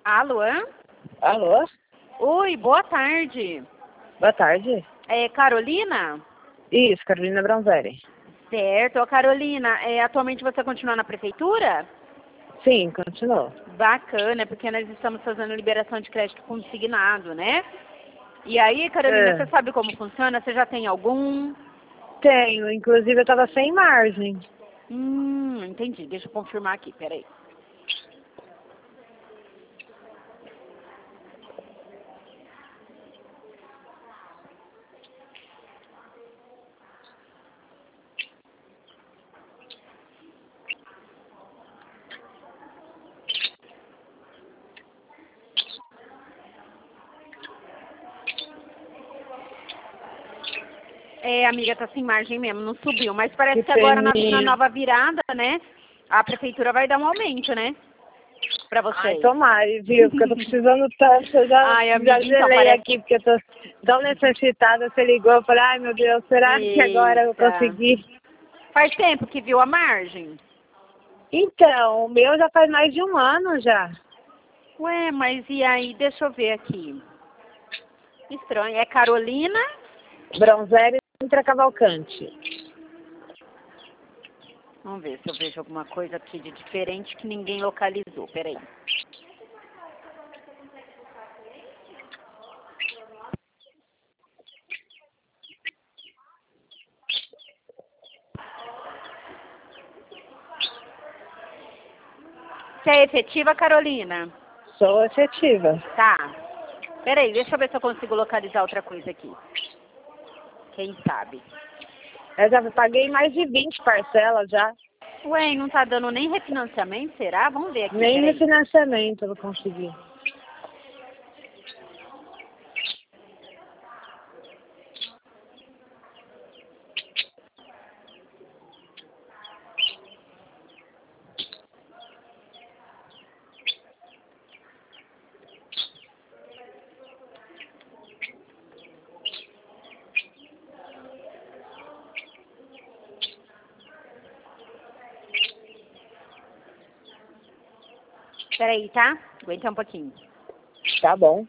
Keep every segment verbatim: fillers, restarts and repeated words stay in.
Alô? Alô? Oi, boa tarde. Boa tarde. É Carolina? Isso, Carolina Bronzeri. Certo. Ô, Carolina, é, atualmente você continua na prefeitura? Sim, continuou. Bacana, porque nós estamos fazendo liberação de crédito consignado, né? E aí, Carolina, É. você sabe como funciona? Você já tem algum? Tenho, inclusive eu tava sem margem. Hum, entendi. Deixa eu confirmar aqui, peraí. É, amiga, tá sem margem mesmo, não subiu. Mas parece que, Que agora na, na peninha. nova virada, né, a prefeitura vai dar um aumento, né? Pra Ai, vocês. tomara, viu? Porque eu tô precisando tanto. Eu já, Ai, amiga, já então gelei parece... aqui, porque eu tô tão necessitada. Você ligou, eu falei, ai meu Deus, será que agora eu Eita. consegui? Faz tempo que viu a margem? Então, o meu já faz mais de um ano já. Ué, mas e aí? Deixa eu ver aqui. Estranho. É Carolina? Bronzeri Sintra Cavalcante. Vamos ver se eu vejo alguma coisa aqui de diferente que ninguém localizou. Peraí. Você é efetiva, Carolina? Sou efetiva. Tá. Peraí, deixa eu ver se eu consigo localizar outra coisa aqui. Quem sabe? Eu já paguei mais de vinte parcelas já. Ué, não tá dando nem refinanciamento, será? Vamos ver aqui, Nem peraí. refinanciamento eu vou conseguir. Peraí, tá? Aguenta um pouquinho. Tá bom.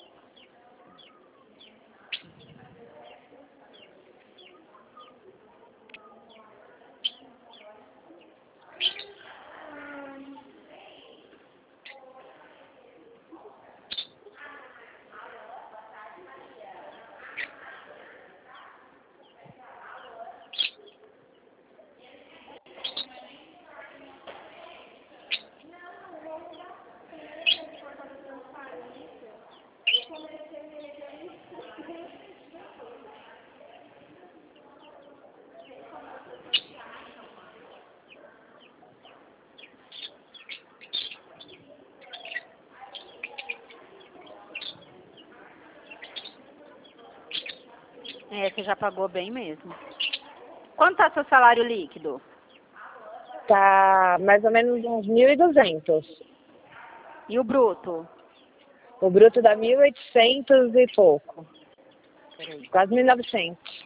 É, você já pagou bem mesmo. Quanto tá seu salário líquido? Tá mais ou menos uns mil e duzentos. E o bruto? O bruto dá mil e oitocentos e pouco. Peraí. Quase mil e novecentos.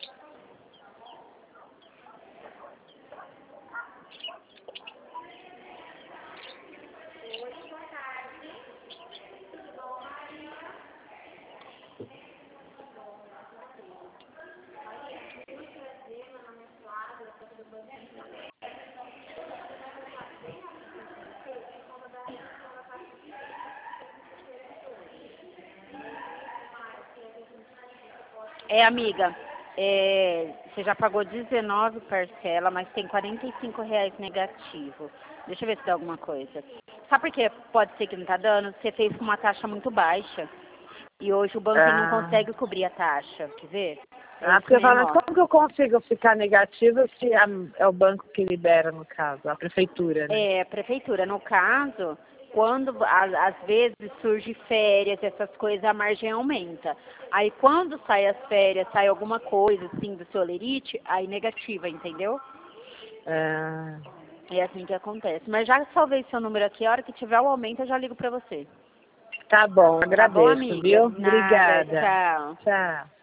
É, amiga, é, você já pagou dezenove parcelas, mas tem quarenta e cinco reais negativo. Deixa eu ver se dá alguma coisa. Sabe por que pode ser que não tá dando? Você fez com uma taxa muito baixa. E hoje o banco ele não Ah, consegue cobrir a taxa. Quer ver? É ah isso porque eu falo, mesmo, mas ó. como que eu consigo ficar negativo se a- é o banco que libera, no caso, a prefeitura, né? É, prefeitura, no caso, quando a- às vezes surge férias, essas coisas, a margem aumenta. Aí quando sai as férias, sai alguma coisa assim do seu lerite, aí negativa, entendeu? Ah, É assim que acontece. Mas já salvei seu número aqui, a hora que tiver o aumento eu já ligo pra você. tá bom, Tá bom, agradeço, amiga? viu? Nada, Obrigada. tchau. Tchau.